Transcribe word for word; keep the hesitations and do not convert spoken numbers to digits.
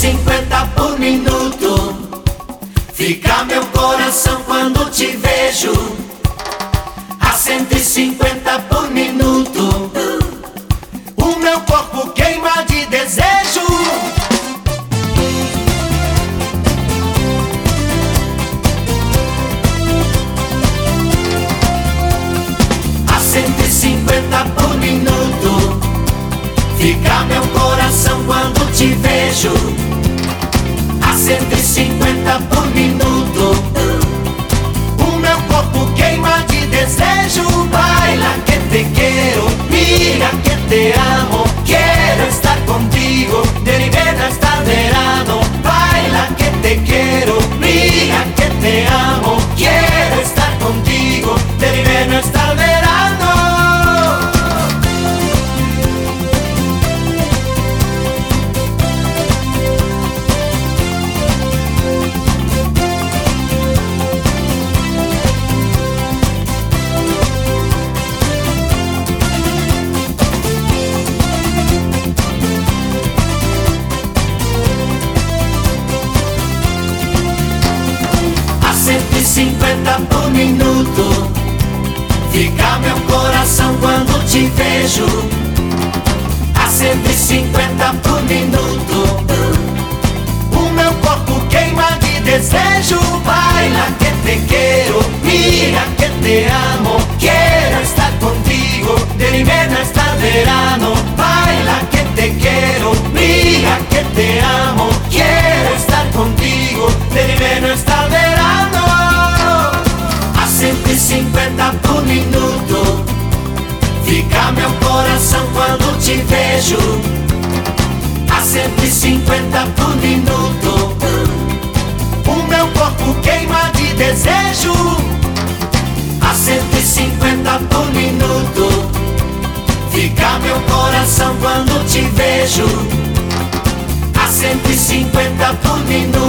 cinquenta por minuto. Fica meu coração quando te vejo. A cento e cinquenta por minuto. O meu corpo queima de desejo. A cento e cinquenta por minuto. Fica meu coração quando te vejo. A cento e cinquenta por minuto. O meu corpo queima de desejo. Baila que te quero, mira que te amo. Quiero estar contigo, delibera hasta el verano. Baila que te quiero, mira que te amo. Quiero estar contigo, delibera hasta el verano. cento e cinquenta por minuto. Fica meu coração quando te vejo. A cento e cinquenta por minuto. O meu corpo queima de desejo. Baila que te quero, mira que te amo. Quiero estar contigo, delibera hasta el verano. Baila que te quiero, mira que te amo. Quiero estar contigo, delibera hasta el verano. A cento e cinquenta por minuto. Fica meu coração quando te vejo. A cento e cinquenta por minuto. O meu corpo queima de desejo. A cento e cinquenta por minuto. Fica meu coração quando te vejo. A cento e cinquenta por minuto.